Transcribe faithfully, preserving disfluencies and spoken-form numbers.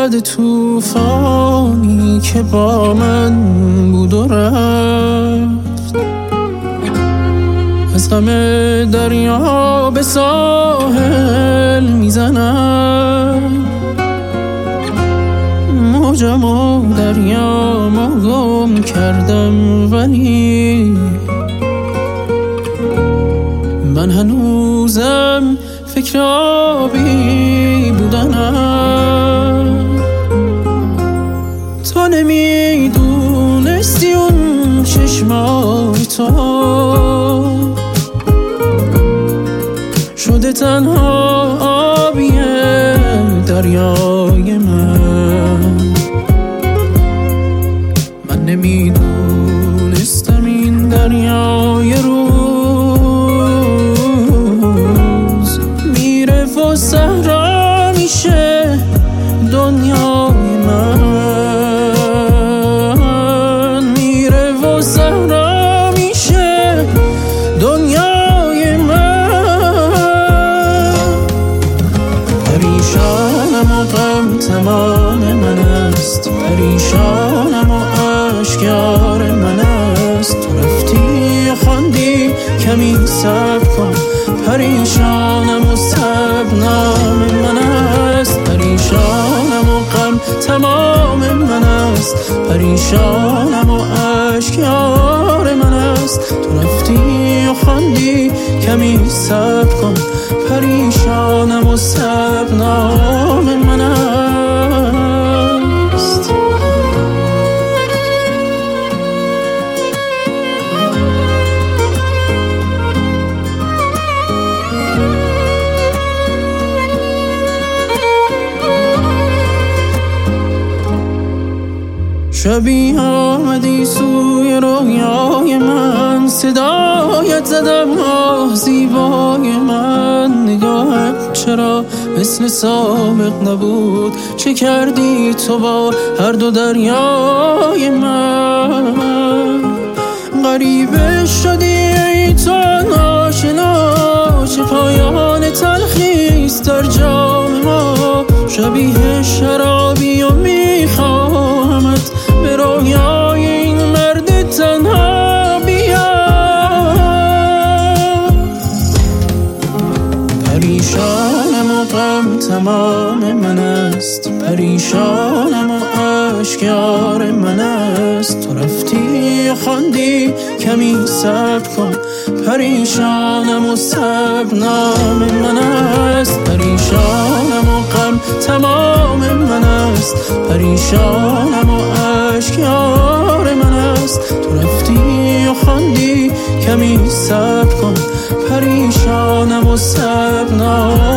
بعد طوفانی که با من بود و رفت، از غم دریا به ساحل میزنم، موجم و دریا ما گم کردم، ولی من هنوزم فکر آبی بودنم. تو نمیدونستی اون چشمای تو شده تنها آبی دریای من. من نمیدونستم این دریای روز میره و صحرا میشه دنیای من، میره و صحرا میشه دنیای من. پریشانم و غم تمام من است، پریشانم و اشکار من است. تو رفتی خواندی کمی صبر کن، پریشانم و صبر نام من است. پریشانم و غم تمام من است، پریشانم و اشکار من است. تو رفتی و خواندی کمی صبر کن، پریشانم و صبر نام من است. شبی آمدی سوی رویای من، صدایت زدم آه زیبای من. نگاهت چرا مثل سابق نبود؟ چه کردی تو با هر دو دریای من؟ غریبه شدی ای تو ناشنا، چه پایان تلخیست در جام ما. شبیه شرابی و میخواهمت به رویای این مرد تنها بیا. پریشانم و غم تمام من است، پریشانم و اشکار من است. تو رفتی خواندی کمی صبر کن، پریشانم و صبر نام من است. پریشانم و غم تمام من است، پریشانم و اشکار من است. تو رفتی و خواندی کمی صبر کن، پریشانم و صبر نام